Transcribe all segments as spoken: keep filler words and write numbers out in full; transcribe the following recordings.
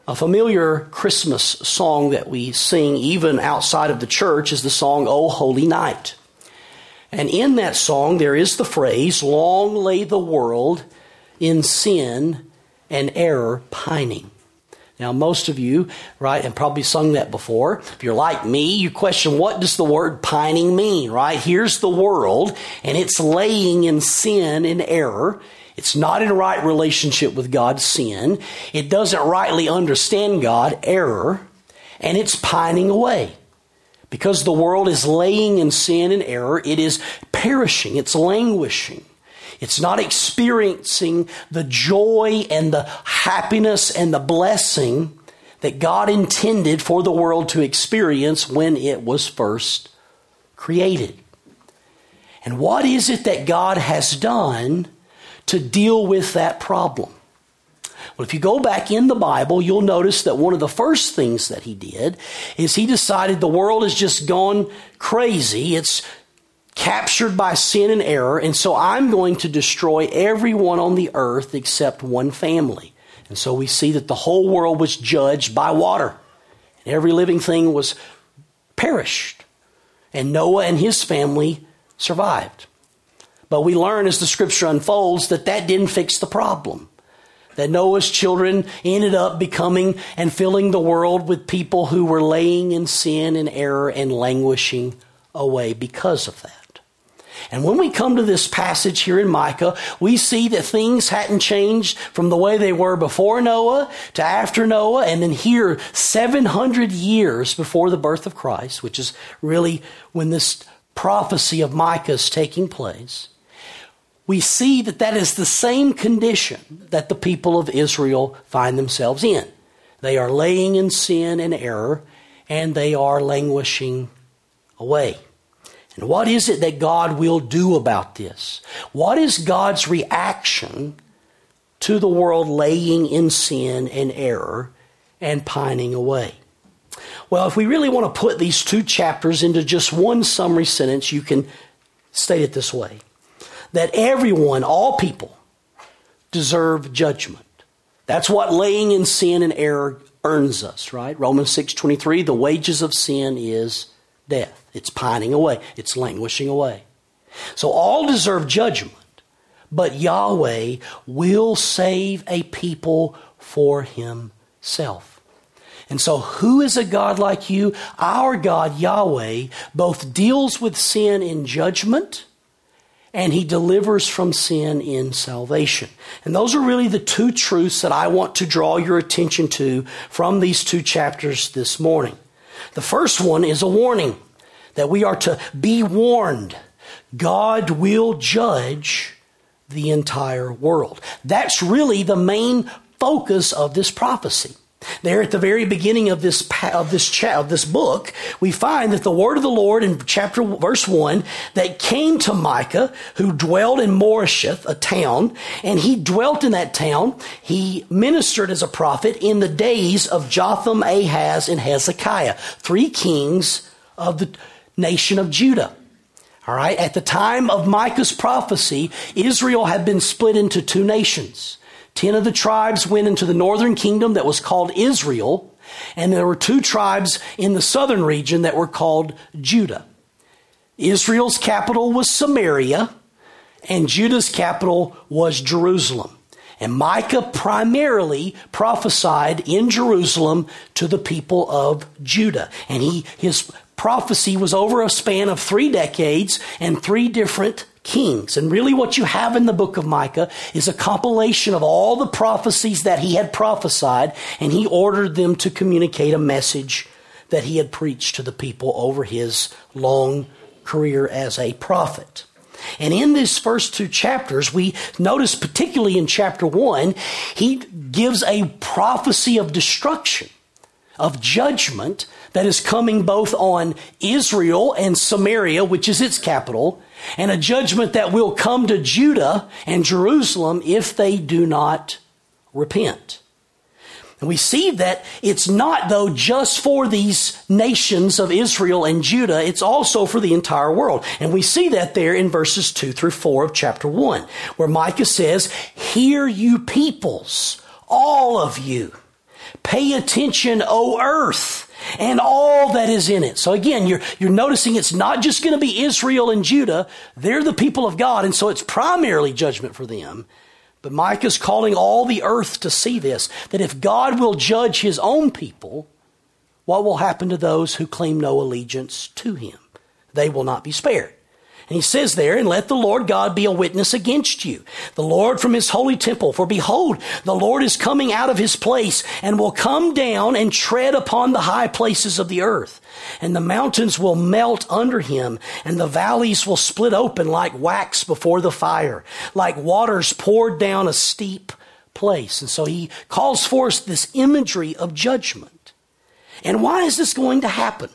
A familiar Christmas song that we sing even outside of the church is the song, O Holy Night. And in that song there is the phrase, long lay the world in sin and error pining. Now most of you, right, have probably sung that before. If you're like me, you question, what does the word pining mean, right? Here's the world, and it's laying in sin and error. It's not in right relationship with God, sin. It doesn't rightly understand God, error. And it's pining away. Because the world is laying in sin and error, it is perishing. It's languishing. It's not experiencing the joy and the happiness and the blessing that God intended for the world to experience when it was first created. And what is it that God has done to deal with that problem? Well, if you go back in the Bible, you'll notice that one of the first things that he did is he decided the world has just gone crazy. It's captured by sin and error, and so I'm going to destroy everyone on the earth except one family. And so we see that the whole world was judged by water. And every living thing was perished. And Noah and his family survived. But we learn as the scripture unfolds that that didn't fix the problem. That Noah's children ended up becoming and filling the world with people who were laying in sin and error and languishing away because of that. And when we come to this passage here in Micah, we see that things hadn't changed from the way they were before Noah to after Noah, and then here, seven hundred years before the birth of Christ, which is really when this prophecy of Micah is taking place. We see that that is the same condition that the people of Israel find themselves in. They are laying in sin and error, and they are languishing away. And what is it that God will do about this? What is God's reaction to the world laying in sin and error and pining away? Well, if we really want to put these two chapters into just one summary sentence, you can state it this way. That everyone, all people, deserve judgment. That's what laying in sin and error earns us, right? Romans six twenty-three, the wages of sin is death. It's pining away. It's languishing away. So all deserve judgment, but Yahweh will save a people for himself. And so who is a God like you? Our God, Yahweh, both deals with sin in judgment and he delivers from sin in salvation. And those are really the two truths that I want to draw your attention to from these two chapters this morning. The first one is a warning that we are to be warned. God will judge the entire world. That's really the main focus of this prophecy. There at the very beginning of this of this cha- of this book, we find that the word of the Lord in chapter verse one that came to Micah, who dwelled in Moresheth, a town, and he dwelt in that town. He ministered as a prophet in the days of Jotham, Ahaz, and Hezekiah, three kings of the nation of Judah. All right, at the time of Micah's prophecy, Israel had been split into two nations. Ten of the tribes went into the northern kingdom that was called Israel, and there were two tribes in the southern region that were called Judah. Israel's capital was Samaria, and Judah's capital was Jerusalem. And Micah primarily prophesied in Jerusalem to the people of Judah. And he his prophecy was over a span of three decades and three different kings. And really what you have in the book of Micah is a compilation of all the prophecies that he had prophesied, and he ordered them to communicate a message that he had preached to the people over his long career as a prophet. And in these first two chapters, we notice particularly in chapter one, he gives a prophecy of destruction, of judgment that is coming both on Israel and Samaria, which is its capital, and a judgment that will come to Judah and Jerusalem if they do not repent. And we see that it's not, though, just for these nations of Israel and Judah. It's also for the entire world. And we see that there in verses two through four of chapter one, where Micah says, "Hear you peoples, all of you. Pay attention, O earth, and all that is in it. So again, you're, you're noticing it's not just going to be Israel and Judah. They're the people of God, and so it's primarily judgment for them. But Micah's calling all the earth to see this, that if God will judge his own people, what will happen to those who claim no allegiance to him? They will not be spared. And he says there, and let the Lord God be a witness against you, the Lord from his holy temple. For behold, the Lord is coming out of his place and will come down and tread upon the high places of the earth. And the mountains will melt under him, and the valleys will split open like wax before the fire, like waters poured down a steep place. And so he calls forth this imagery of judgment. And why is this going to happen?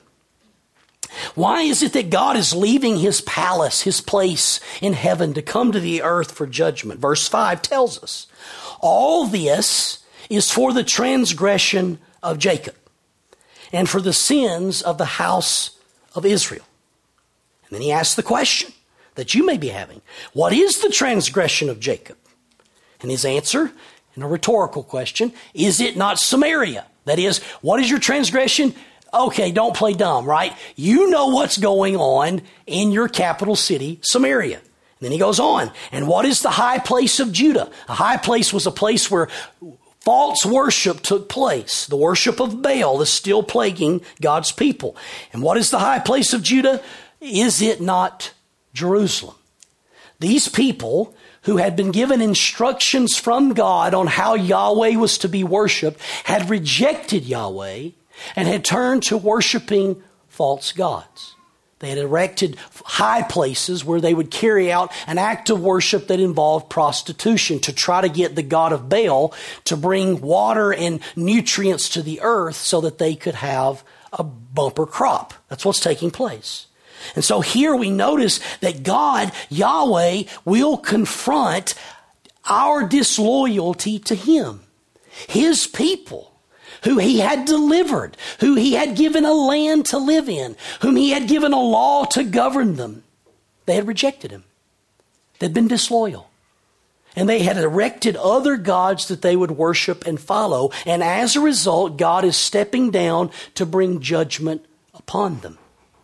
Why is it that God is leaving his palace, his place in heaven, to come to the earth for judgment? Verse five tells us, all this is for the transgression of Jacob and for the sins of the house of Israel. And then he asks the question that you may be having. What is the transgression of Jacob? And his answer, in a rhetorical question, is it not Samaria? That is, what is your transgression? Okay, don't play dumb, right? You know what's going on in your capital city, Samaria. And then he goes on. And what is the high place of Judah? A high place was a place where false worship took place. The worship of Baal is still plaguing God's people. And what is the high place of Judah? Is it not Jerusalem? These people who had been given instructions from God on how Yahweh was to be worshiped had rejected Yahweh and had turned to worshiping false gods. They had erected high places where they would carry out an act of worship that involved prostitution to try to get the god of Baal to bring water and nutrients to the earth so that they could have a bumper crop. That's what's taking place. And so here we notice that God, Yahweh, will confront our disloyalty to him, his people, who he had delivered, who he had given a land to live in, whom he had given a law to govern them. They had rejected him. They'd been disloyal. And they had erected other gods that they would worship and follow. And as a result, God is stepping down to bring judgment upon them.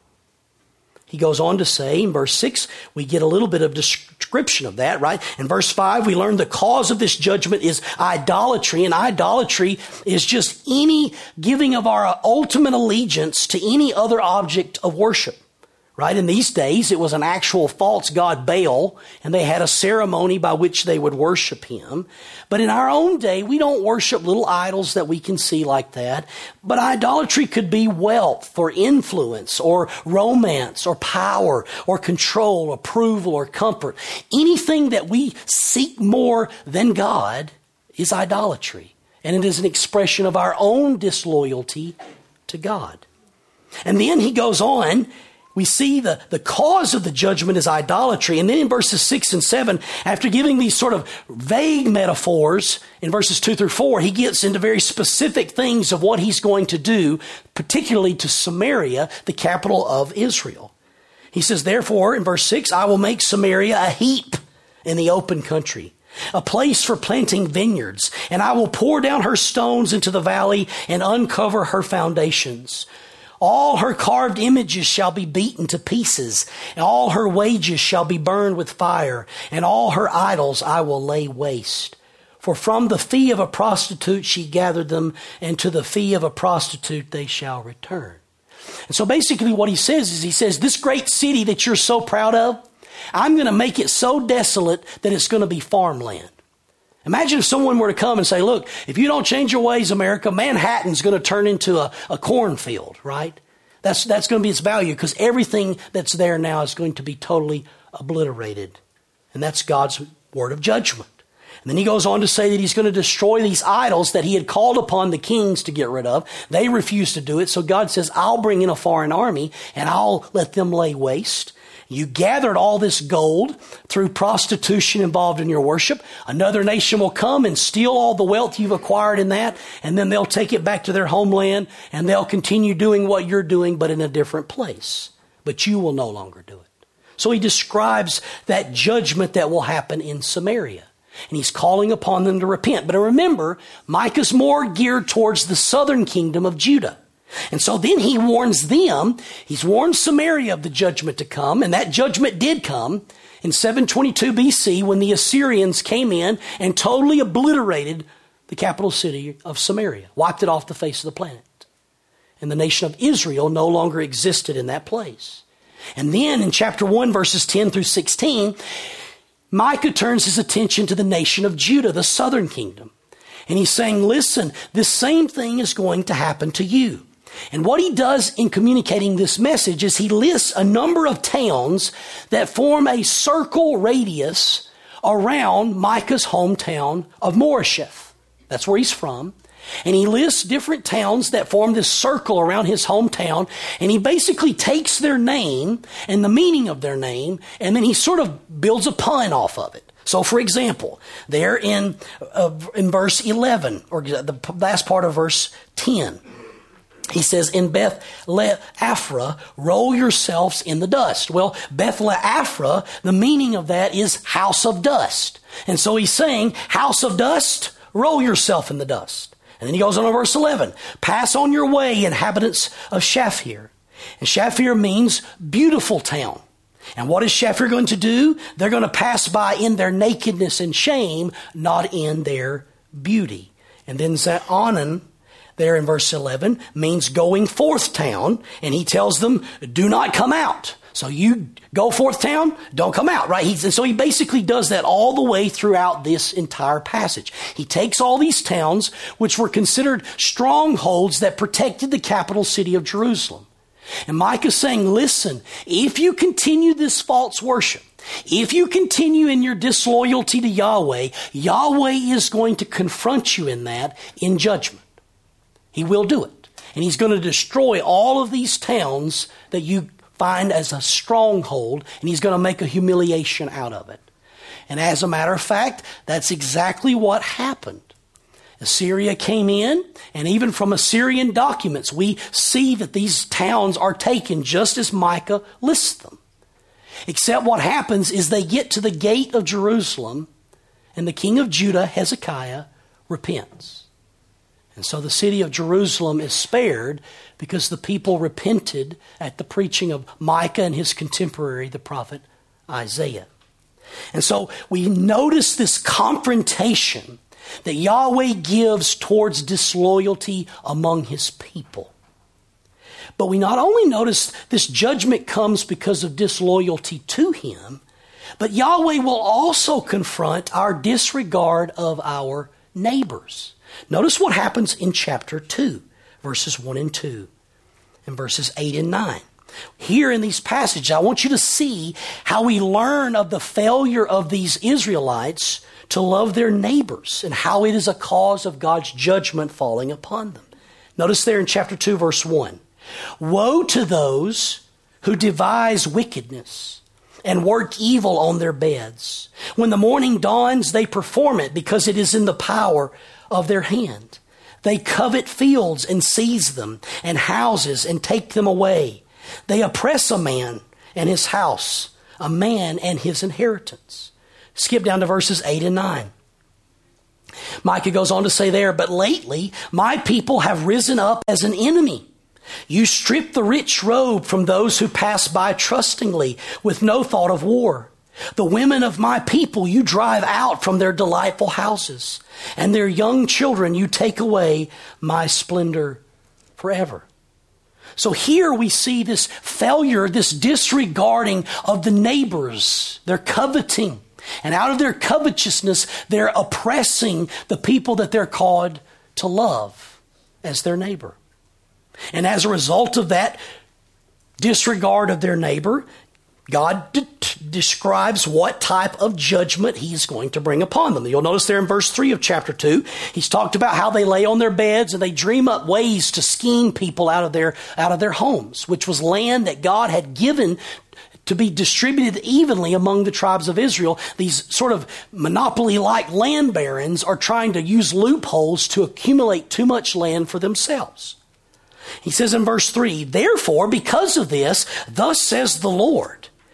He goes on to say in verse six, we get a little bit of description of that, right? In verse five, we learn the cause of this judgment is idolatry. And idolatry is just any giving of our ultimate allegiance to any other object of worship, right? In these days, it was an actual false god Baal, and they had a ceremony by which they would worship him. But in our own day, we don't worship little idols that we can see like that. But idolatry could be wealth or influence or romance or power or control, approval or comfort. Anything that we seek more than God is idolatry. And it is an expression of our own disloyalty to God. And then he goes on. We see the, the cause of the judgment is idolatry. And then in verses six and seven, after giving these sort of vague metaphors in verses two through four, he gets into very specific things of what he's going to do, particularly to Samaria, the capital of Israel. He says, therefore, in verse six, I will make Samaria a heap in the open country, a place for planting vineyards, and I will pour down her stones into the valley and uncover her foundations. All her carved images shall be beaten to pieces, and all her wages shall be burned with fire, and all her idols I will lay waste. For from the fee of a prostitute she gathered them, and to the fee of a prostitute they shall return. And so basically what he says is, he says, this great city that you're so proud of, I'm going to make it so desolate that it's going to be farmland. Imagine if someone were to come and say, look, if you don't change your ways, America, Manhattan's going to turn into a, a cornfield, right? That's, that's going to be its value because everything that's there now is going to be totally obliterated. And that's God's word of judgment. And then he goes on to say that he's going to destroy these idols that he had called upon the kings to get rid of. They refused to do it. So God says, I'll bring in a foreign army and I'll let them lay waste. You gathered all this gold through prostitution involved in your worship. Another nation will come and steal all the wealth you've acquired in that, and then they'll take it back to their homeland, and they'll continue doing what you're doing, but in a different place. But you will no longer do it. So he describes that judgment that will happen in Samaria. And he's calling upon them to repent. But remember, Micah's more geared towards the southern kingdom of Judah. And so then he warns them, he's warned Samaria of the judgment to come, and that judgment did come in seven twenty-two B C when the Assyrians came in and totally obliterated the capital city of Samaria, wiped it off the face of the planet. And the nation of Israel no longer existed in that place. And then in chapter one, verses ten through sixteen, Micah turns his attention to the nation of Judah, the southern kingdom. And he's saying, listen, this same thing is going to happen to you. And what he does in communicating this message is he lists a number of towns that form a circle radius around Micah's hometown of Moresheth. That's where he's from. And he lists different towns that form this circle around his hometown. And he basically takes their name and the meaning of their name, and then he sort of builds a pun off of it. So, for example, there in, uh, in verse eleven, or the last part of verse ten, he says, in Beth Le'Aphra, roll yourselves in the dust. Well, Beth Le'Aphra, the meaning of that is house of dust. And so he's saying, house of dust, roll yourself in the dust. And then he goes on to verse eleven. Pass on your way, inhabitants of Shaphir. And Shaphir means beautiful town. And what is Shaphir going to do? They're going to pass by in their nakedness and shame, not in their beauty. And then Za'anan, there in verse eleven, means going forth town. And he tells them, do not come out. So you go forth town, don't come out, right? He's, and so he basically does that all the way throughout this entire passage. He takes all these towns, which were considered strongholds that protected the capital city of Jerusalem. And Micah's saying, listen, if you continue this false worship, if you continue in your disloyalty to Yahweh, Yahweh is going to confront you in that in judgment. He will do it. And he's going to destroy all of these towns that you find as a stronghold, and he's going to make a humiliation out of it. And as a matter of fact, that's exactly what happened. Assyria came in, and even from Assyrian documents, we see that these towns are taken just as Micah lists them. Except what happens is they get to the gate of Jerusalem, and the king of Judah, Hezekiah, repents. And so the city of Jerusalem is spared because the people repented at the preaching of Micah and his contemporary, the prophet Isaiah. And so we notice this confrontation that Yahweh gives towards disloyalty among his people. But we not only notice this judgment comes because of disloyalty to him, but Yahweh will also confront our disregard of our neighbors. Notice what happens in chapter two, verses one and two, and verses eight and nine. Here in these passages, I want you to see how we learn of the failure of these Israelites to love their neighbors and how it is a cause of God's judgment falling upon them. Notice there in chapter two, verse one. Woe to those who devise wickedness and work evil on their beds. When the morning dawns, they perform it because it is in the power of their hand. They covet fields and seize them, and houses and take them away. They oppress a man and his house, a man and his inheritance. Skip down to verses eight and nine. Micah goes on to say there, but lately my people have risen up as an enemy. You strip the rich robe from those who pass by trustingly with no thought of war. The women of my people you drive out from their delightful houses, and their young children you take away my splendor forever. So here we see this failure, this disregarding of the neighbors. They're coveting. And out of their covetousness, they're oppressing the people that they're called to love as their neighbor. And as a result of that disregard of their neighbor, God de- describes what type of judgment he's going to bring upon them. You'll notice there in verse three of chapter two, he's talked about how they lay on their beds and they dream up ways to scheme people out of their, out of their homes, which was land that God had given to be distributed evenly among the tribes of Israel. These sort of monopoly-like land barons are trying to use loopholes to accumulate too much land for themselves. He says in verse three, therefore, because of this, thus says the Lord,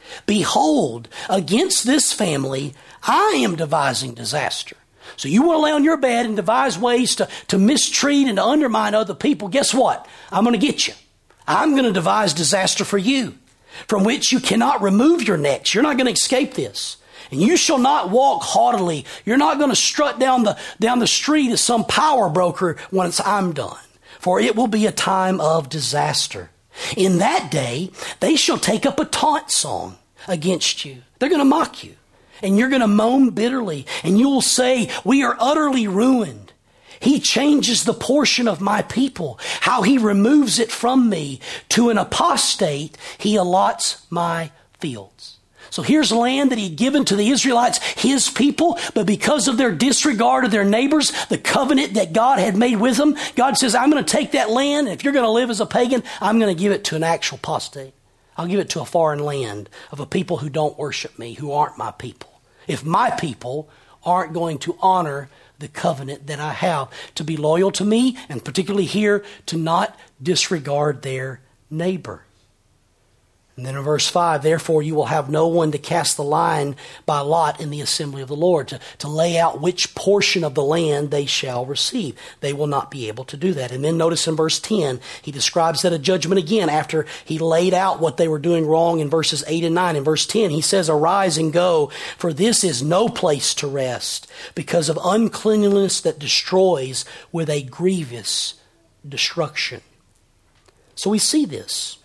Behold, against this family I am devising disaster. So you want to lay on your bed and devise ways to, to mistreat and to undermine other people. Guess what? I'm going to get you. I'm going to devise disaster for you, from which you cannot remove your necks. You're not going to escape this. And you shall not walk haughtily. You're not going to strut down the, down the street as some power broker once I'm done. For it will be a time of disaster. In that day, they shall take up a taunt song against you. They're going to mock you. And you're going to moan bitterly. And you will say, we are utterly ruined. He changes the portion of my people. How he removes it from me. To an apostate, he allots my fields. So here's land that he'd given to the Israelites, his people, but because of their disregard of their neighbors, the covenant that God had made with them, God says, I'm going to take that land, and if you're going to live as a pagan, I'm going to give it to an actual apostate. I'll give it to a foreign land of a people who don't worship me, who aren't my people. If my people aren't going to honor the covenant that I have, to be loyal to me, and particularly here, to not disregard their neighbor. And then in verse five, therefore you will have no one to cast the line by lot in the assembly of the Lord, to, to lay out which portion of the land they shall receive. They will not be able to do that. And then notice in verse ten, he describes that a judgment again after he laid out what they were doing wrong in verses eight and nine. In verse ten, he says, arise and go, for this is no place to rest, because of uncleanliness that destroys with a grievous destruction. So we see this.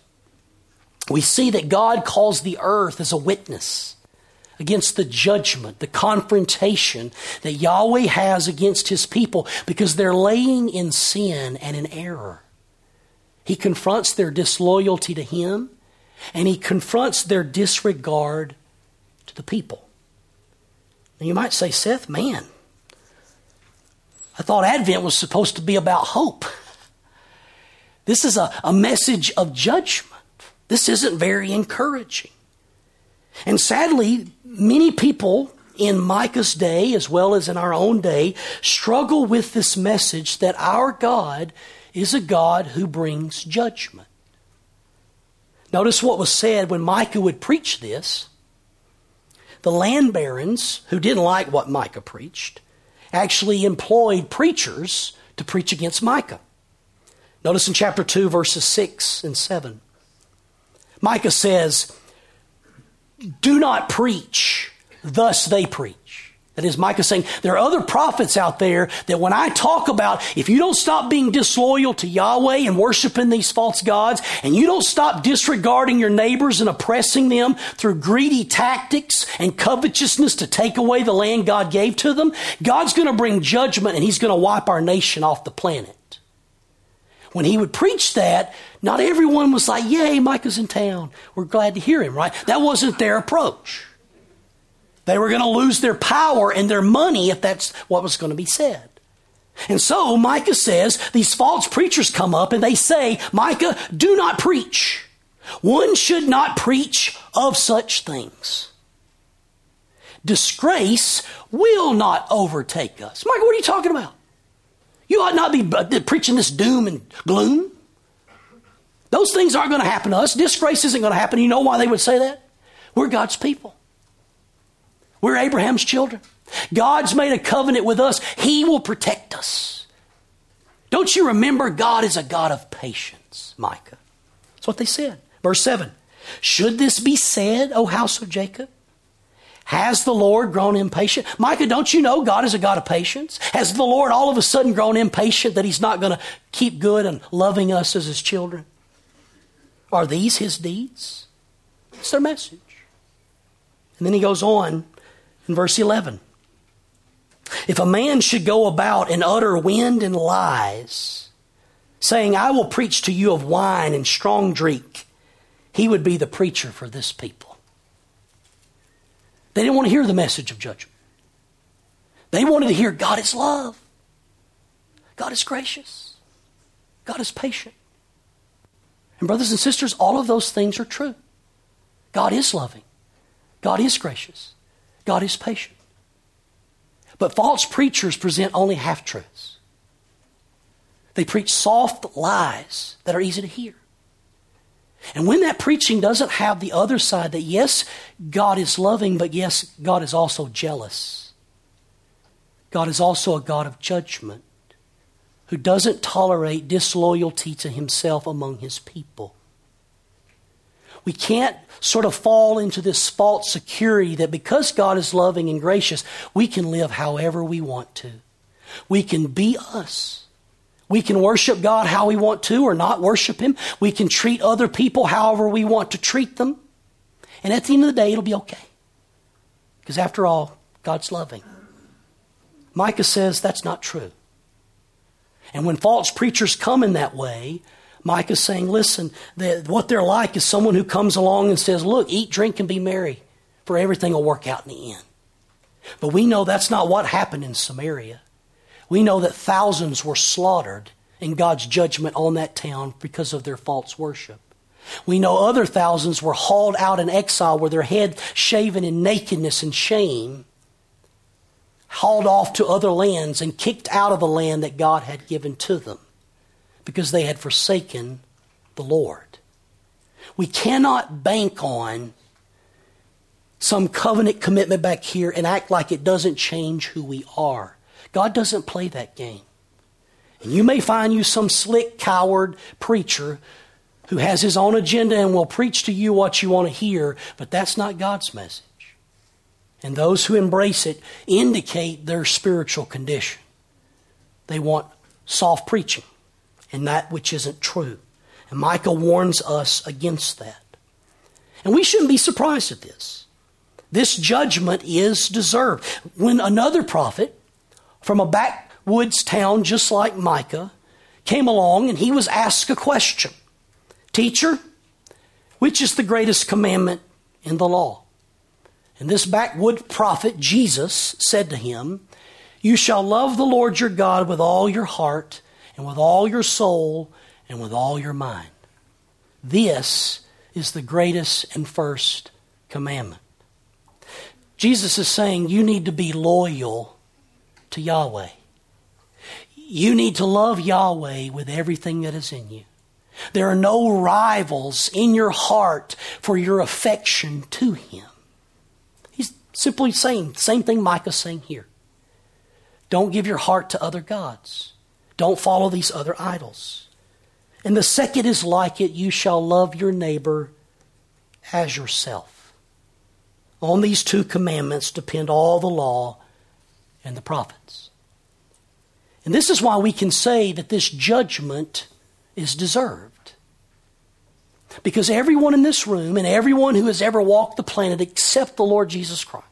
We see that God calls the earth as a witness against the judgment, the confrontation that Yahweh has against his people because they're laying in sin and in error. He confronts their disloyalty to him, and he confronts their disregard to the people. Now you might say, Seth, man, I thought Advent was supposed to be about hope. This is a, a message of judgment. This isn't very encouraging. And sadly, many people in Micah's day, as well as in our own day, struggle with this message that our God is a God who brings judgment. Notice what was said when Micah would preach this. The land barons, who didn't like what Micah preached, actually employed preachers to preach against Micah. Notice in chapter two, verses six and seven. Micah says, do not preach, thus they preach. That is, Micah saying, there are other prophets out there that when I talk about, if you don't stop being disloyal to Yahweh and worshiping these false gods, and you don't stop disregarding your neighbors and oppressing them through greedy tactics and covetousness to take away the land God gave to them, God's going to bring judgment and he's going to wipe our nation off the planet. When he would preach that, not everyone was like, yay, Micah's in town. We're glad to hear him, right? That wasn't their approach. They were going to lose their power and their money if that's what was going to be said. And so Micah says, these false preachers come up and they say, Micah, do not preach. One should not preach of such things. Disgrace will not overtake us. Micah, what are you talking about? You ought not be preaching this doom and gloom. Those things aren't going to happen to us. Disgrace isn't going to happen. You know why they would say that? We're God's people. We're Abraham's children. God's made a covenant with us. He will protect us. Don't you remember God is a God of patience, Micah? That's what they said. Verse seven. Should this be said, O house of Jacob? Has the Lord grown impatient? Micah, don't you know God is a God of patience? Has the Lord all of a sudden grown impatient that he's not going to keep good and loving us as his children? Are these his deeds? It's their message. And then he goes on in verse eleven. If a man should go about and utter wind and lies, saying, I will preach to you of wine and strong drink, he would be the preacher for this people. They didn't want to hear the message of judgment. They wanted to hear God is love. God is gracious. God is patient. And brothers and sisters, all of those things are true. God is loving. God is gracious. God is patient. But false preachers present only half-truths. They preach soft lies that are easy to hear. And when that preaching doesn't have the other side that yes, God is loving, but yes, God is also jealous. God is also a God of judgment who doesn't tolerate disloyalty to himself among his people. We can't sort of fall into this false security that because God is loving and gracious, we can live however we want to. We can be us. We can worship God how we want to or not worship him. We can treat other people however we want to treat them. And at the end of the day, it'll be okay. Because after all, God's loving. Micah says that's not true. And when false preachers come in that way, Micah's saying, listen, that what they're like is someone who comes along and says, look, eat, drink, and be merry, for everything will work out in the end. But we know that's not what happened in Samaria. We know that thousands were slaughtered in God's judgment on that town because of their false worship. We know other thousands were hauled out in exile with their head shaven in nakedness and shame, hauled off to other lands and kicked out of the land that God had given to them because they had forsaken the Lord. We cannot bank on some covenant commitment back here and act like it doesn't change who we are. God doesn't play that game. And you may find you some slick, coward preacher who has his own agenda and will preach to you what you want to hear, but that's not God's message. And those who embrace it indicate their spiritual condition. They want soft preaching and that which isn't true. And Micah warns us against that. And we shouldn't be surprised at this. This judgment is deserved. When another prophet from a backwoods town just like Micah came along and he was asked a question. Teacher, which is the greatest commandment in the law? And this backwood prophet, Jesus, said to him, you shall love the Lord your God with all your heart and with all your soul and with all your mind. This is the greatest and first commandment. Jesus is saying you need to be loyal to Yahweh. You need to love Yahweh with everything that is in you. There are no rivals in your heart for your affection to him. He's simply saying the same thing Micah's saying here. Don't give your heart to other gods. Don't follow these other idols. And the second is like it, you shall love your neighbor as yourself. On these two commandments depend all the law and the prophets. And this is why we can say that this judgment is deserved. Because everyone in this room and everyone who has ever walked the planet except the Lord Jesus Christ,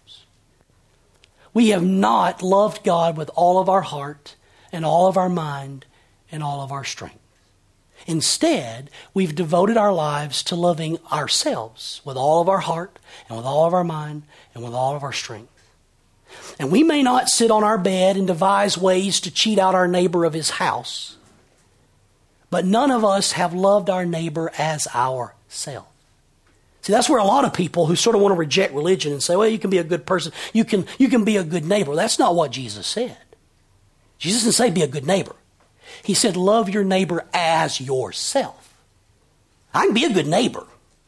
we have not loved God with all of our heart and all of our mind and all of our strength. Instead, we've devoted our lives to loving ourselves with all of our heart and with all of our mind and with all of our strength. And we may not sit on our bed and devise ways to cheat out our neighbor of his house, but none of us have loved our neighbor as ourselves. See, that's where a lot of people who sort of want to reject religion and say, well, you can be a good person, you can, you can be a good neighbor. That's not what Jesus said. Jesus didn't say be a good neighbor. He said love your neighbor as yourself. I can be a good neighbor.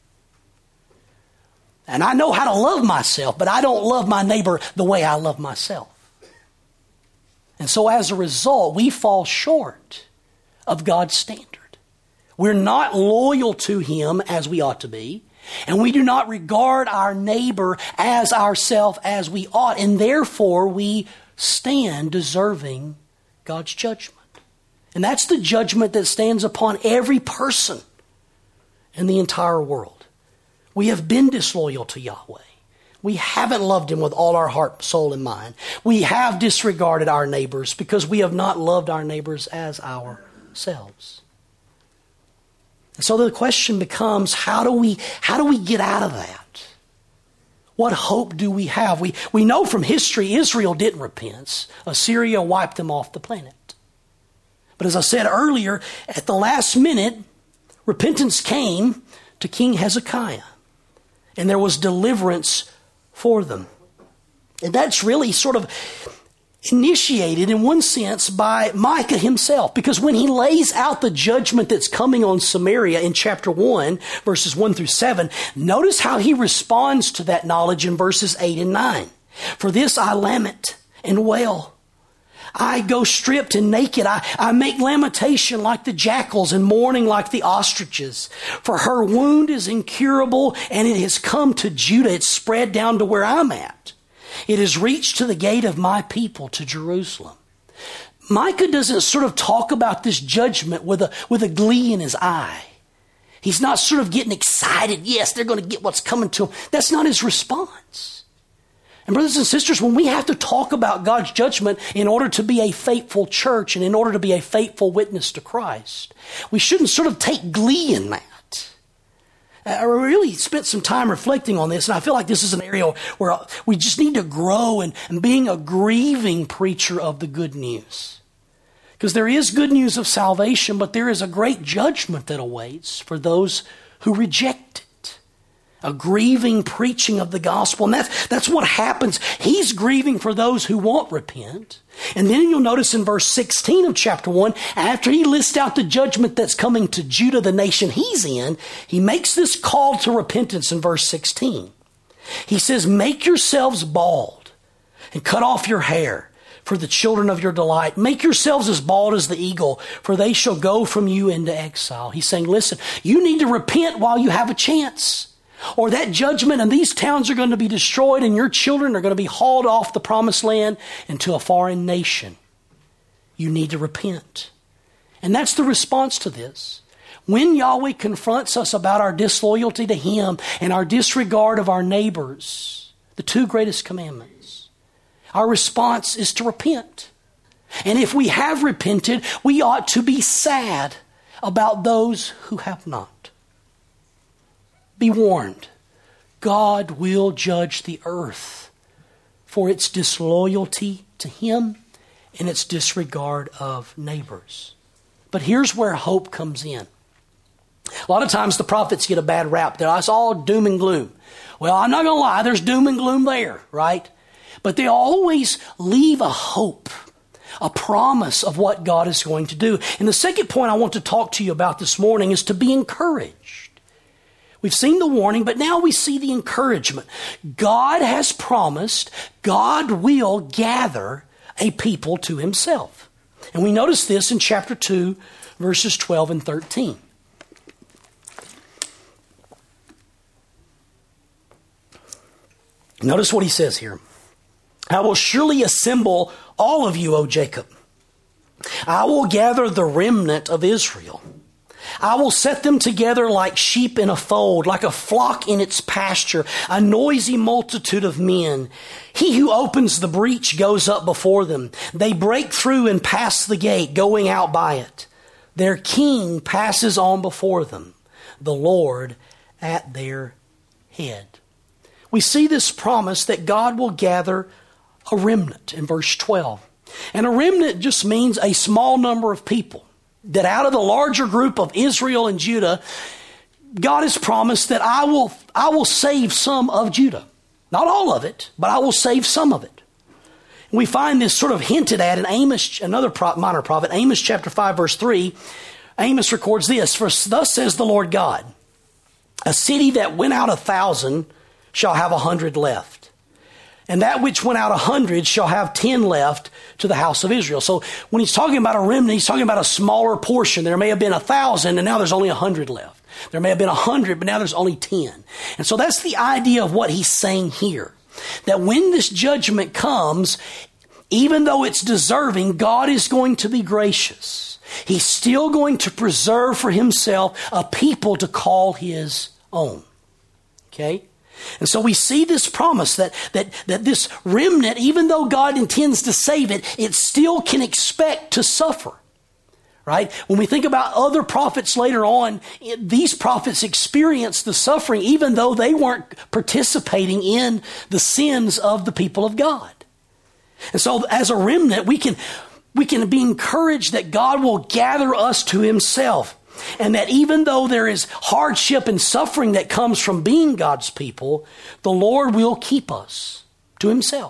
And I know how to love myself, but I don't love my neighbor the way I love myself. And so as a result, we fall short of God's standard. We're not loyal to him as we ought to be, and we do not regard our neighbor as ourself as we ought, and therefore we stand deserving God's judgment. And that's the judgment that stands upon every person in the entire world. We have been disloyal to Yahweh. We haven't loved him with all our heart, soul, and mind. We have disregarded our neighbors because we have not loved our neighbors as ourselves. And so the question becomes, how do we, how do we get out of that? What hope do we have? We, we know from history Israel didn't repent. Assyria wiped them off the planet. But as I said earlier, at the last minute, repentance came to King Hezekiah. And there was deliverance for them. And that's really sort of initiated in one sense by Micah himself, because when he lays out the judgment that's coming on Samaria in chapter one, verses one through seven, notice how he responds to that knowledge in verses eight and nine. For this I lament and wail. I go stripped and naked. I, I make lamentation like the jackals and mourning like the ostriches. For her wound is incurable, and it has come to Judah. It's spread down to where I'm at. It has reached to the gate of my people, to Jerusalem. Micah doesn't sort of talk about this judgment with a, with a glee in his eye. He's not sort of getting excited. Yes, they're going to get what's coming to them. That's not his response. And brothers and sisters, when we have to talk about God's judgment in order to be a faithful church and in order to be a faithful witness to Christ, we shouldn't sort of take glee in that. I really spent some time reflecting on this, and I feel like this is an area where we just need to grow in, in being a grieving preacher of the good news. Because there is good news of salvation, but there is a great judgment that awaits for those who reject it. A grieving preaching of the gospel. And that's, that's what happens. He's grieving for those who won't repent. And then you'll notice in verse sixteen of chapter one, after he lists out the judgment that's coming to Judah, the nation he's in, he makes this call to repentance in verse sixteen. He says, make yourselves bald and cut off your hair for the children of your delight. Make yourselves as bald as the eagle, for they shall go from you into exile. He's saying, listen, you need to repent while you have a chance. Or that judgment and these towns are going to be destroyed and your children are going to be hauled off the promised land into a foreign nation. You need to repent. And that's the response to this. When Yahweh confronts us about our disloyalty to Him and our disregard of our neighbors, the two greatest commandments, our response is to repent. And if we have repented, we ought to be sad about those who have not. Be warned, God will judge the earth for its disloyalty to Him and its disregard of neighbors. But here's where hope comes in. A lot of times the prophets get a bad rap. It's all doom and gloom. Well, I'm not going to lie, there's doom and gloom there, right? But they always leave a hope, a promise of what God is going to do. And the second point I want to talk to you about this morning is to be encouraged. We've seen the warning, but now we see the encouragement. God has promised, God will gather a people to Himself. And we notice this in chapter two, verses twelve and thirteen. Notice what he says here. I will surely assemble all of you, O Jacob. I will gather the remnant of Israel. I will set them together like sheep in a fold, like a flock in its pasture, a noisy multitude of men. He who opens the breach goes up before them. They break through and pass the gate, going out by it. Their king passes on before them, the Lord at their head. We see this promise that God will gather a remnant in verse twelve. And a remnant just means a small number of people. That out of the larger group of Israel and Judah, God has promised that I will, I will save some of Judah. Not all of it, but I will save some of it. And we find this sort of hinted at in Amos, another pro, minor prophet, Amos chapter five, verse three. Amos records this, for thus says the Lord God, a city that went out a thousand shall have a hundred left. And that which went out a hundred shall have ten left to the house of Israel. So when he's talking about a remnant, he's talking about a smaller portion. There may have been a thousand and now there's only a hundred left. There may have been a hundred, but now there's only ten. And so that's the idea of what he's saying here. That when this judgment comes, even though it's deserving, God is going to be gracious. He's still going to preserve for Himself a people to call His own. Okay? And so we see this promise that, that, that this remnant, even though God intends to save it, it still can expect to suffer. Right? When we think about other prophets later on, it, these prophets experienced the suffering even though they weren't participating in the sins of the people of God. And so as a remnant, we can, we can be encouraged that God will gather us to Himself. And that even though there is hardship and suffering that comes from being God's people, the Lord will keep us to Himself.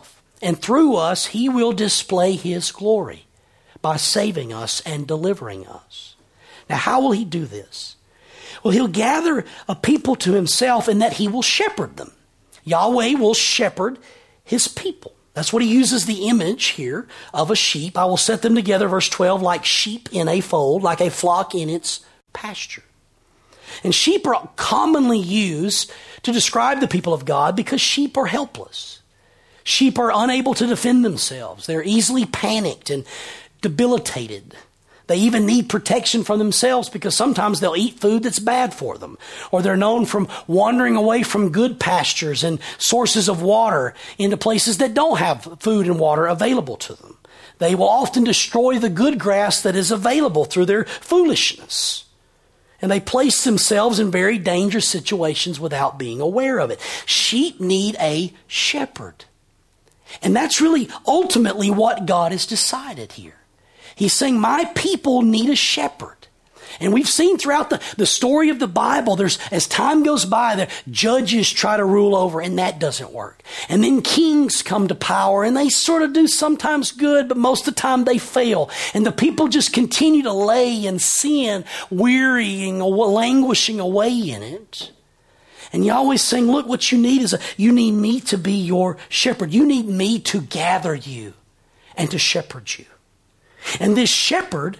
And through us, he will display his glory by saving us and delivering us. Now, how will he do this? Well, he'll gather a people to himself in that he will shepherd them. Yahweh will shepherd his people. That's what he uses the image here of a sheep. I will set them together, verse twelve, like sheep in a fold, like a flock in its pasture. And sheep are commonly used to describe the people of God because sheep are helpless. Sheep are unable to defend themselves. They're easily panicked and debilitated. They even need protection from themselves because sometimes they'll eat food that's bad for them. Or they're known from wandering away from good pastures and sources of water into places that don't have food and water available to them. They will often destroy the good grass that is available through their foolishness. And they place themselves in very dangerous situations without being aware of it. Sheep need a shepherd. And that's really ultimately what God has decided here. He's saying, my people need a shepherd. And we've seen throughout the, the story of the Bible, there's as time goes by, the judges try to rule over, and that doesn't work. And then kings come to power, and they sort of do sometimes good, but most of the time they fail. And the people just continue to lay in sin, wearying, languishing away in it. And Yahweh's saying, look, what you need is, a, you need me to be your shepherd. You need me to gather you and to shepherd you. And this shepherd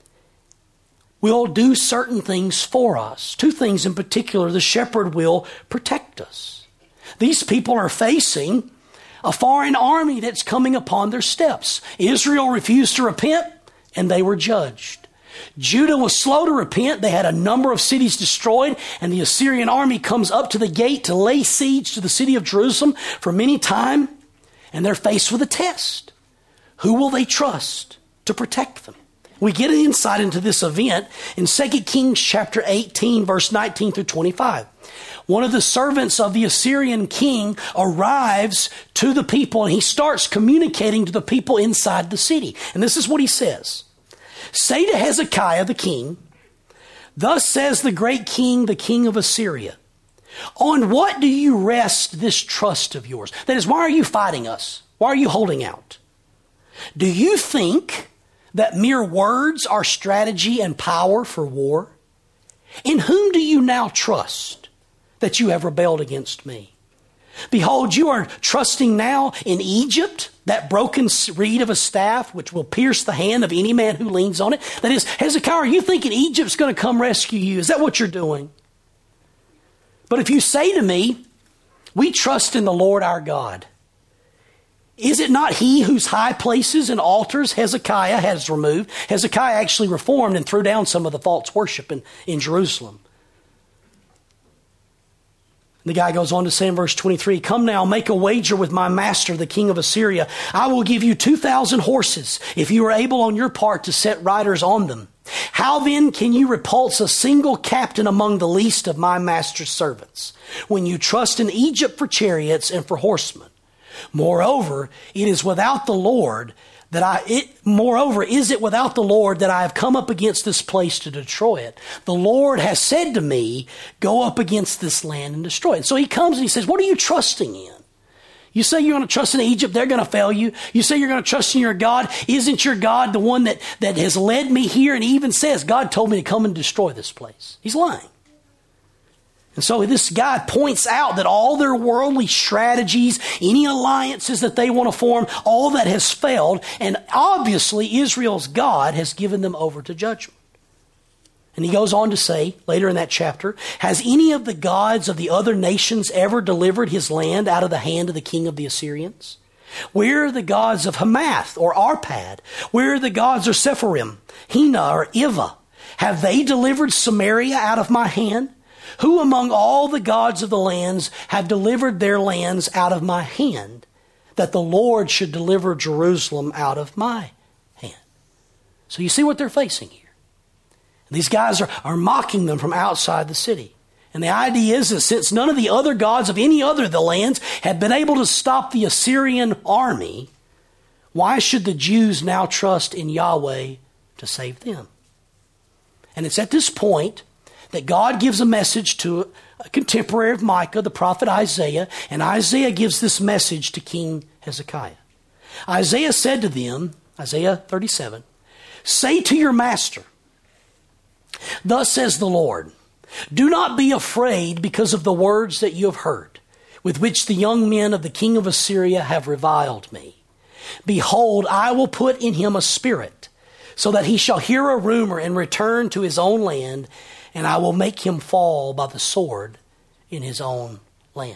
will do certain things for us. Two things in particular. The shepherd will protect us. These people are facing a foreign army that's coming upon their steps. Israel refused to repent, and they were judged. Judah was slow to repent. They had a number of cities destroyed, and the Assyrian army comes up to the gate to lay siege to the city of Jerusalem for many time, and they're faced with a test. Who will they trust to protect them? We get an insight into this event in Second Kings chapter eighteen, verse nineteen through twenty-five. One of the servants of the Assyrian king arrives to the people, and he starts communicating to the people inside the city. And this is what he says. Say to Hezekiah the king, thus says the great king, the king of Assyria, on what do you rest this trust of yours? That is, why are you fighting us? Why are you holding out? Do you think that mere words are strategy and power for war? In whom do you now trust that you have rebelled against me? Behold, you are trusting now in Egypt, that broken reed of a staff, which will pierce the hand of any man who leans on it. That is, Hezekiah, are you thinking Egypt's going to come rescue you? Is that what you're doing? But if you say to me, we trust in the Lord our God, is it not he whose high places and altars Hezekiah has removed? Hezekiah actually reformed and threw down some of the false worship in, in Jerusalem. The guy goes on to say in verse twenty-three, come now, make a wager with my master, the king of Assyria. I will give you two thousand horses if you are able on your part to set riders on them. How then can you repulse a single captain among the least of my master's servants, when you trust in Egypt for chariots and for horsemen? Moreover, it is without the Lord that I, it, moreover, is it without the Lord that I have come up against this place to destroy it? The Lord has said to me, go up against this land and destroy it. And so he comes and he says, what are you trusting in? You say you're going to trust in Egypt, they're going to fail you. You say you're going to trust in your God. Isn't your God the one that, that has led me here? And he even says, God told me to come and destroy this place. He's lying. And so this guy points out that all their worldly strategies, any alliances that they want to form, all that has failed. And obviously Israel's God has given them over to judgment. And he goes on to say later in that chapter, has any of the gods of the other nations ever delivered his land out of the hand of the king of the Assyrians? Where are the gods of Hamath or Arpad? Where are the gods of Sepharim, Hena or Iva? Have they delivered Samaria out of my hand? Who among all the gods of the lands have delivered their lands out of my hand, that the Lord should deliver Jerusalem out of my hand? So you see what they're facing here. These guys are, are mocking them from outside the city. And the idea is that since none of the other gods of any other of the lands have been able to stop the Assyrian army, why should the Jews now trust in Yahweh to save them? And it's at this point that God gives a message to a contemporary of Micah, the prophet Isaiah, and Isaiah gives this message to King Hezekiah. Isaiah said to them, Isaiah thirty-seven, say to your master, thus says the Lord, do not be afraid because of the words that you have heard, with which the young men of the king of Assyria have reviled me. Behold, I will put in him a spirit, so that he shall hear a rumor and return to his own land, and I will make him fall by the sword in his own land.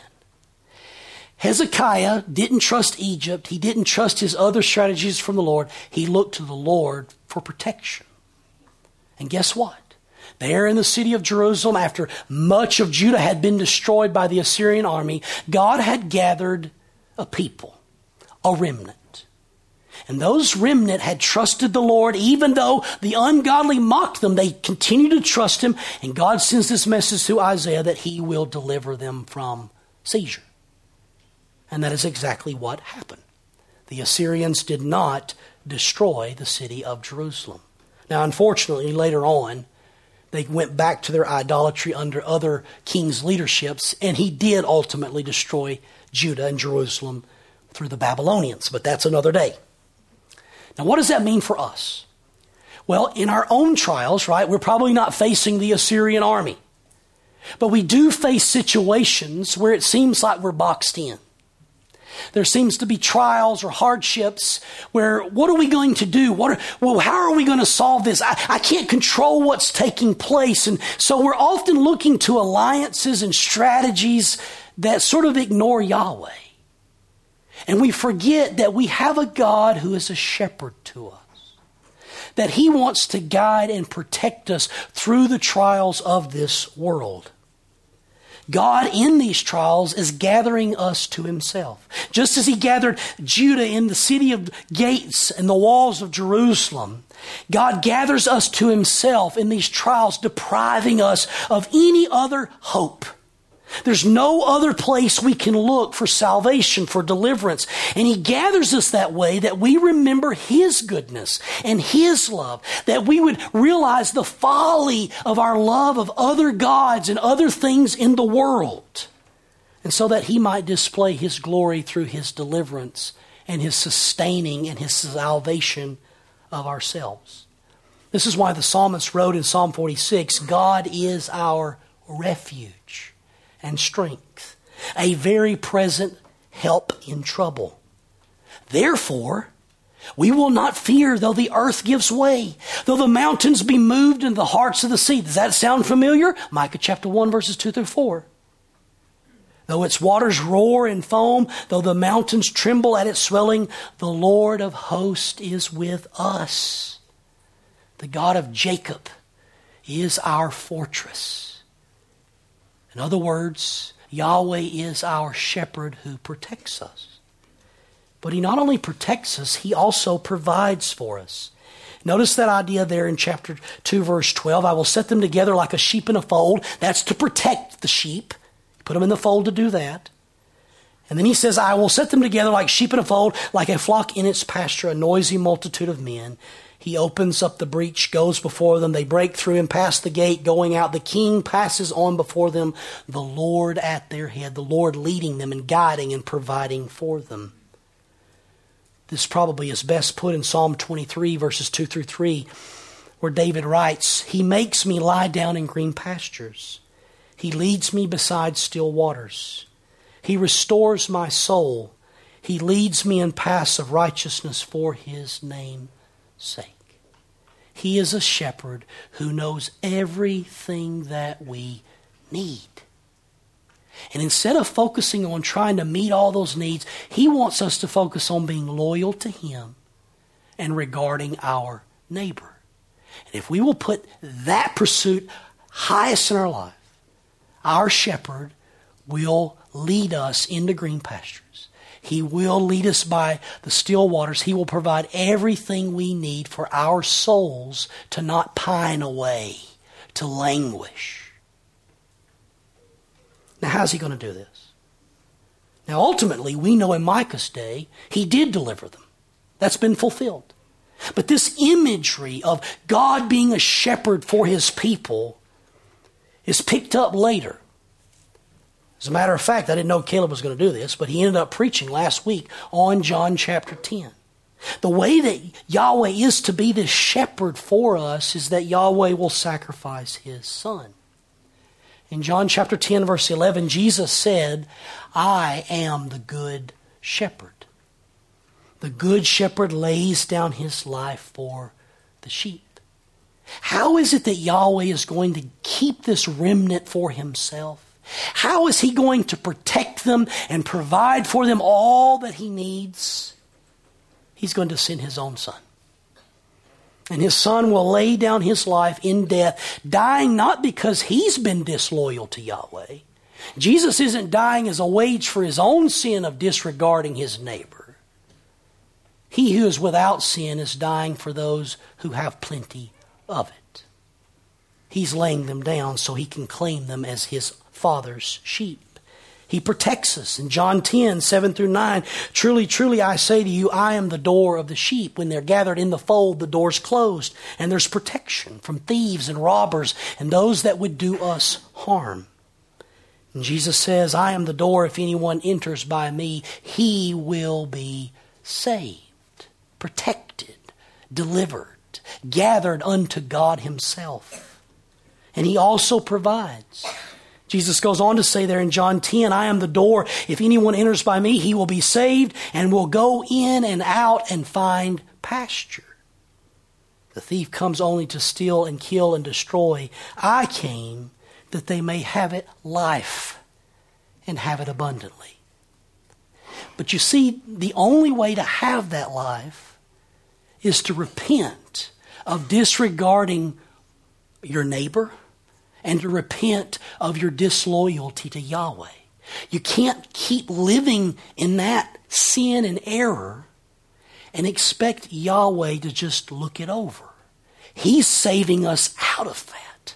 Hezekiah didn't trust Egypt. He didn't trust his other strategies from the Lord. He looked to the Lord for protection. And guess what? There in the city of Jerusalem, after much of Judah had been destroyed by the Assyrian army, God had gathered a people, a remnant. And those remnant had trusted the Lord, even though the ungodly mocked them. They continued to trust him. And God sends this message to Isaiah that he will deliver them from seizure. And that is exactly what happened. The Assyrians did not destroy the city of Jerusalem. Now, unfortunately, later on, they went back to their idolatry under other kings' leaderships, and he did ultimately destroy Judah and Jerusalem through the Babylonians. But that's another day. Now, what does that mean for us? Well, in our own trials, right, we're probably not facing the Assyrian army. But we do face situations where it seems like we're boxed in. There seems to be trials or hardships where, what are we going to do? What are, well, how are we going to solve this? I, I can't control what's taking place. And so we're often looking to alliances and strategies that sort of ignore Yahweh. And we forget that we have a God who is a shepherd to us, that he wants to guide and protect us through the trials of this world. God in these trials is gathering us to himself. Just as he gathered Judah in the city of gates and the walls of Jerusalem, God gathers us to himself in these trials, depriving us of any other hope. There's no other place we can look for salvation, for deliverance. And he gathers us that way that we remember his goodness and his love, that we would realize the folly of our love of other gods and other things in the world. And so that he might display his glory through his deliverance and his sustaining and his salvation of ourselves. This is why the psalmist wrote in Psalm forty-six, God is our refuge and strength, a very present help in trouble. Therefore, we will not fear though the earth gives way, though the mountains be moved into the hearts of the sea. Does that sound familiar? Micah chapter one, verses two through four. Though its waters roar and foam, though the mountains tremble at its swelling, the Lord of hosts is with us. The God of Jacob is our fortress. In other words, Yahweh is our shepherd who protects us. But he not only protects us, he also provides for us. Notice that idea there in chapter two, verse twelve. I will set them together like a sheep in a fold. That's to protect the sheep. Put them in the fold to do that. And then he says, I will set them together like sheep in a fold, like a flock in its pasture, a noisy multitude of men. He opens up the breach, goes before them. They break through and pass the gate, going out. The king passes on before them, the Lord at their head, the Lord leading them and guiding and providing for them. This probably is best put in Psalm twenty-three, verses two through three, where David writes, He makes me lie down in green pastures. He leads me beside still waters. He restores my soul. He leads me in paths of righteousness for his name's sake. He is a shepherd who knows everything that we need. And instead of focusing on trying to meet all those needs, he wants us to focus on being loyal to him and regarding our neighbor. And if we will put that pursuit highest in our life, our shepherd will lead us into green pastures. He will lead us by the still waters. He will provide everything we need for our souls to not pine away, to languish. Now, how's he going to do this? Now, ultimately, we know in Micah's day, he did deliver them. That's been fulfilled. But this imagery of God being a shepherd for his people is picked up later. As a matter of fact, I didn't know Caleb was going to do this, but he ended up preaching last week on John chapter ten. The way that Yahweh is to be this shepherd for us is that Yahweh will sacrifice His Son. In John chapter ten, verse eleven, Jesus said, I am the good shepherd. The good shepherd lays down his life for the sheep. How is it that Yahweh is going to keep this remnant for Himself? How is He going to protect them and provide for them all that He needs? He's going to send His own Son. And His Son will lay down His life in death, dying not because He's been disloyal to Yahweh. Jesus isn't dying as a wage for His own sin of disregarding His neighbor. He who is without sin is dying for those who have plenty of it. He's laying them down so He can claim them as His Father's sheep. He protects us. In John ten, seven through nine, truly, truly, I say to you, I am the door of the sheep. When they're gathered in the fold, the door's closed, and there's protection from thieves and robbers and those that would do us harm. And Jesus says, I am the door. If anyone enters by me, he will be saved, protected, delivered, gathered unto God Himself. And He also provides. Jesus goes on to say there in John ten, I am the door. If anyone enters by me, he will be saved and will go in and out and find pasture. The thief comes only to steal and kill and destroy. I came that they may have it life and have it abundantly. But you see, the only way to have that life is to repent of disregarding your neighbor and to repent of your disloyalty to Yahweh. You can't keep living in that sin and error and expect Yahweh to just look it over. He's saving us out of that,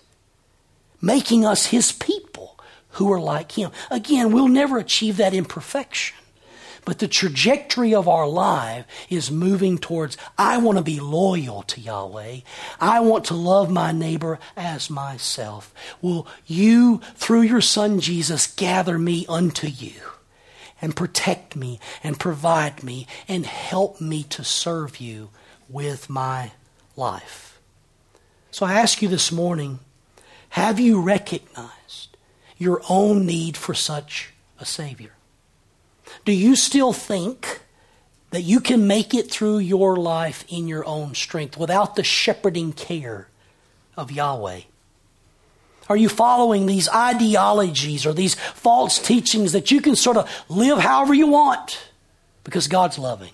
making us His people who are like Him. Again, we'll never achieve that in perfection. But the trajectory of our life is moving towards, I want to be loyal to Yahweh. I want to love my neighbor as myself. Will you, through your Son Jesus, gather me unto you and protect me and provide me and help me to serve you with my life? So I ask you this morning, have you recognized your own need for such a Savior? Do you still think that you can make it through your life in your own strength without the shepherding care of Yahweh? Are you following these ideologies or these false teachings that you can sort of live however you want because God's loving?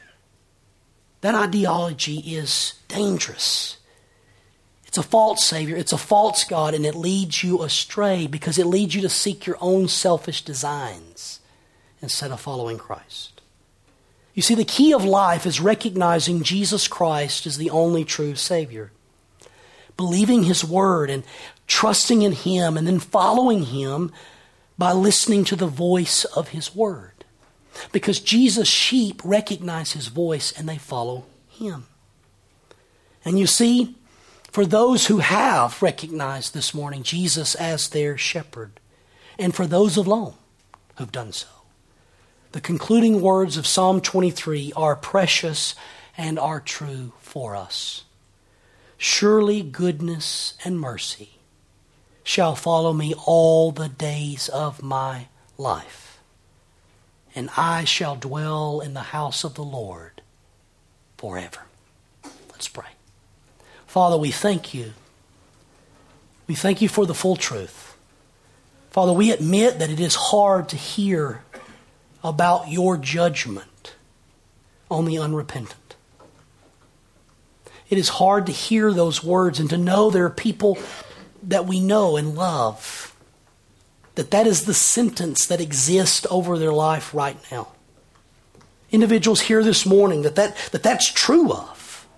That ideology is dangerous. It's a false Savior. It's a false God, and it leads you astray because it leads you to seek your own selfish designs instead of following Christ. You see, the key of life is recognizing Jesus Christ as the only true Savior. Believing His Word and trusting in Him and then following Him by listening to the voice of His Word. Because Jesus' sheep recognize His voice and they follow Him. And you see, for those who have recognized this morning Jesus as their shepherd, and for those alone who've done so, the concluding words of Psalm twenty-three are precious and are true for us. Surely goodness and mercy shall follow me all the days of my life, and I shall dwell in the house of the Lord forever. Let's pray. Father, we thank you. We thank you for the full truth. Father, we admit that it is hard to hear about your judgment on the unrepentant. It is hard to hear those words and to know there are people that we know and love, that that is the sentence that exists over their life right now. Individuals here this morning that, that, that that's true of.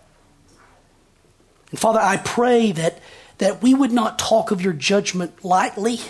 And Father, I pray that, that we would not talk of your judgment lightly,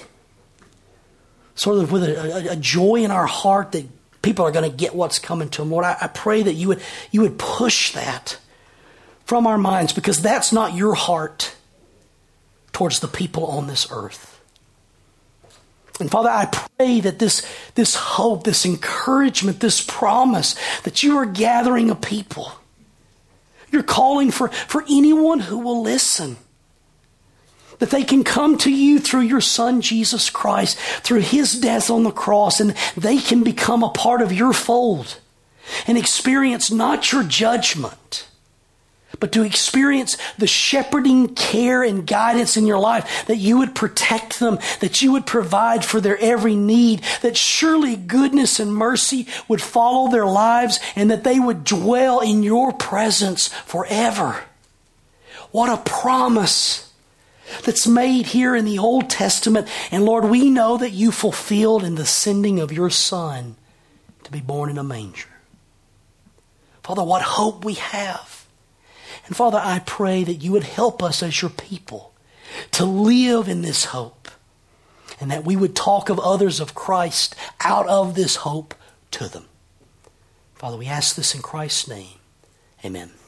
sort of with a, a, a joy in our heart that people are going to get what's coming to them. Lord, I, I pray that you would, you would push that from our minds, because that's not your heart towards the people on this earth. And Father, I pray that this, this hope, this encouragement, this promise that you are gathering a people. You're calling for, for anyone who will listen. That they can come to you through your Son, Jesus Christ, through his death on the cross, and they can become a part of your fold and experience not your judgment, but to experience the shepherding care and guidance in your life, that you would protect them, that you would provide for their every need, that surely goodness and mercy would follow their lives, and that they would dwell in your presence forever. What a promise that's made here in the Old Testament. And Lord, we know that you fulfilled in the sending of your Son to be born in a manger. Father, what hope we have. And Father, I pray that you would help us as your people to live in this hope, and that we would talk of others of Christ out of this hope to them. Father, we ask this in Christ's name. Amen.